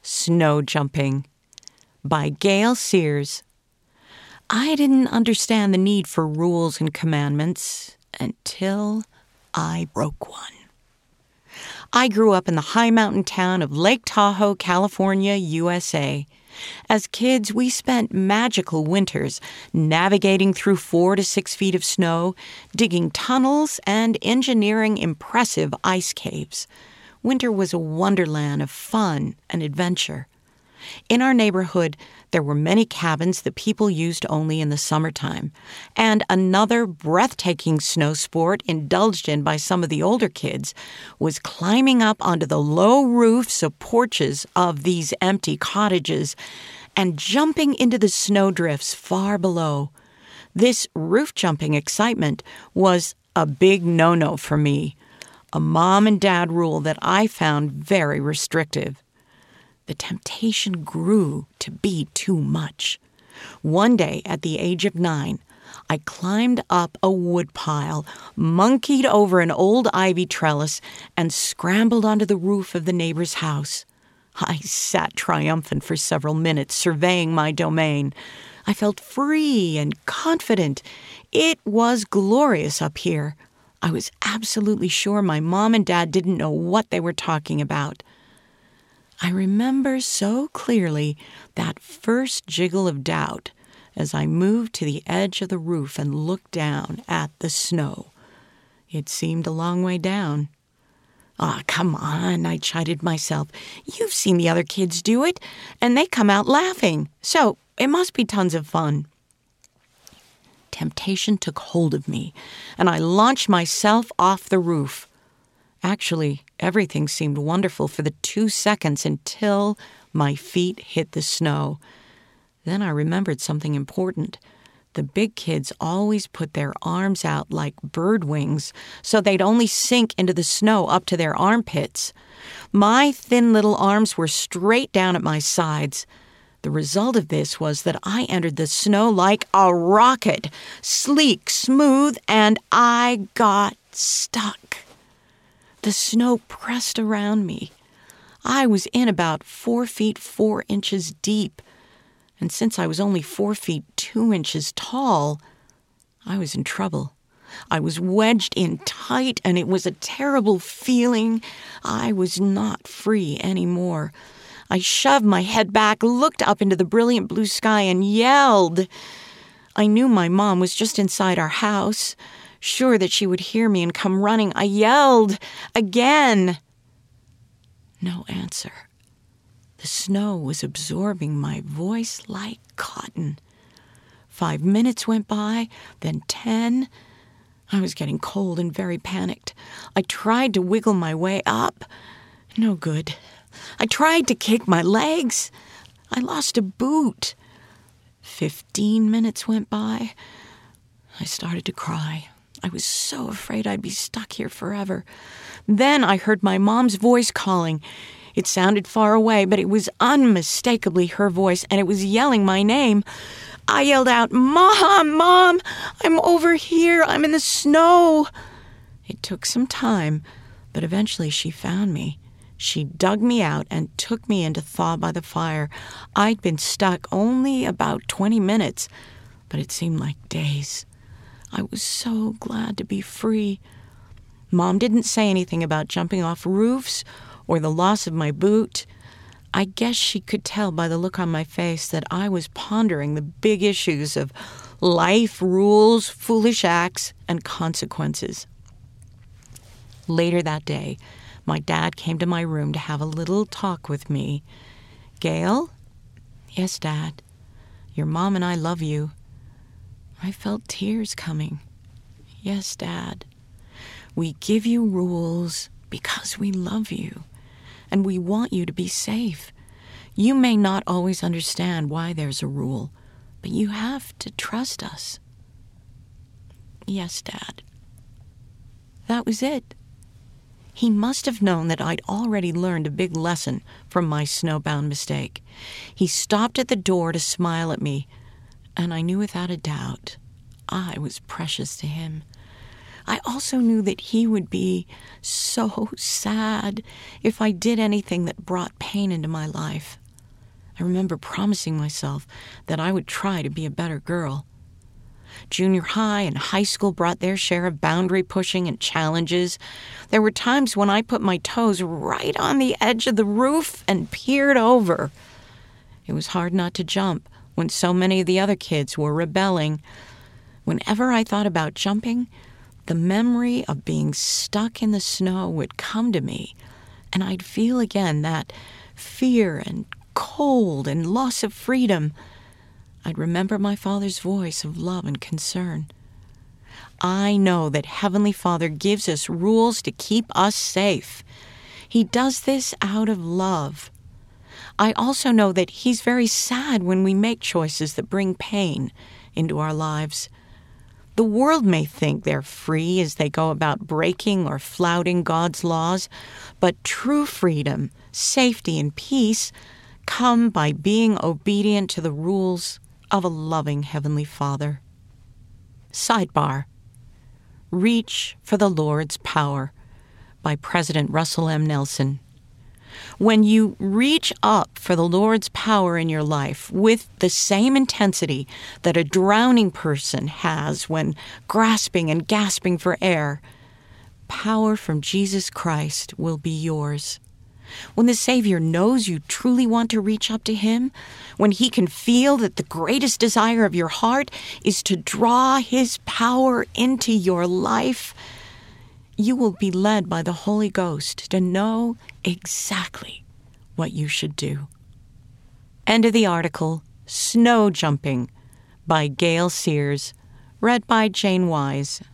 Snow Jumping by Gail Sears. I didn't understand the need for rules and commandments until I broke one. I grew up in the high mountain town of Lake Tahoe, California, USA. As kids, we spent magical winters navigating through 4 to 6 feet of snow, digging tunnels, and engineering impressive ice caves. Winter was a wonderland of fun and adventure. In our neighborhood, there were many cabins that people used only in the summertime, and another breathtaking snow sport indulged in by some of the older kids was climbing up onto the low roofs of porches of these empty cottages and jumping into the snowdrifts far below. This roof-jumping excitement was a big no-no for me, a mom and dad rule that I found very restrictive. The temptation grew to be too much. One day, at the age of 9, I climbed up a woodpile, monkeyed over an old ivy trellis, and scrambled onto the roof of the neighbor's house. I sat triumphant for several minutes, surveying my domain. I felt free and confident. It was glorious up here. I was absolutely sure my mom and dad didn't know what they were talking about. I remember so clearly that first jiggle of doubt as I moved to the edge of the roof and looked down at the snow. It seemed a long way down. Come on, I chided myself. You've seen the other kids do it, and they come out laughing, so it must be tons of fun. Temptation took hold of me, and I launched myself off the roof. Actually, everything seemed wonderful for the 2 seconds until my feet hit the snow. Then I remembered something important. The big kids always put their arms out like bird wings, so they'd only sink into the snow up to their armpits. My thin little arms were straight down at my sides. The result of this was that I entered the snow like a rocket, sleek, smooth, and I got stuck. The snow pressed around me. I was in about 4 feet 4 inches deep, and since I was only 4 feet 2 inches tall, I was in trouble. I was wedged in tight, and it was a terrible feeling. I was not free anymore. I shoved my head back, looked up into the brilliant blue sky, and yelled. I knew my mom was just inside our house. Sure that she would hear me and come running, I yelled again. No answer. The snow was absorbing my voice like cotton. 5 minutes went by, then 10. I was getting cold and very panicked. I tried to wiggle my way up. No good. I tried to kick my legs. I lost a boot. 15 minutes went by. I started to cry. I was so afraid I'd be stuck here forever. Then I heard my mom's voice calling. It sounded far away, but it was unmistakably her voice, and it was yelling my name. I yelled out, "Mom, Mom, I'm over here. I'm in the snow." It took some time, but eventually she found me. She dug me out and took me in to thaw by the fire. I'd been stuck only about 20 minutes, but it seemed like days. I was so glad to be free. Mom didn't say anything about jumping off roofs or the loss of my boot. I guess she could tell by the look on my face that I was pondering the big issues of life, rules, foolish acts, and consequences. Later that day, my dad came to my room to have a little talk with me. "Gail?" "Yes, Dad. Your mom and I love you." I felt tears coming. "Yes, Dad. We give you rules because we love you, and we want you to be safe. You may not always understand why there's a rule, but you have to trust us." "Yes, Dad." That was it. He must have known that I'd already learned a big lesson from my snowbound mistake. He stopped at the door to smile at me, and I knew without a doubt I was precious to him. I also knew that he would be so sad if I did anything that brought pain into my life. I remember promising myself that I would try to be a better girl. Junior high and high school brought their share of boundary pushing and challenges. There were times when I put my toes right on the edge of the roof and peered over. It was hard not to jump when so many of the other kids were rebelling. Whenever I thought about jumping, the memory of being stuck in the snow would come to me, and I'd feel again that fear and cold and loss of freedom. I'd remember my Father's voice of love and concern. I know that Heavenly Father gives us rules to keep us safe. He does this out of love. I also know that He's very sad when we make choices that bring pain into our lives. The world may think they're free as they go about breaking or flouting God's laws, but true freedom, safety, and peace come by being obedient to the rules of a loving Heavenly Father. Sidebar: Reach for the Lord's Power by President Russell M. Nelson. When you reach up for the Lord's power in your life with the same intensity that a drowning person has when grasping and gasping for air, power from Jesus Christ will be yours. When the Savior knows you truly want to reach up to Him, when He can feel that the greatest desire of your heart is to draw His power into your life, you will be led by the Holy Ghost to know exactly what you should do. End of the article, Snow Jumping by Gail Sears, read by Jane Wise.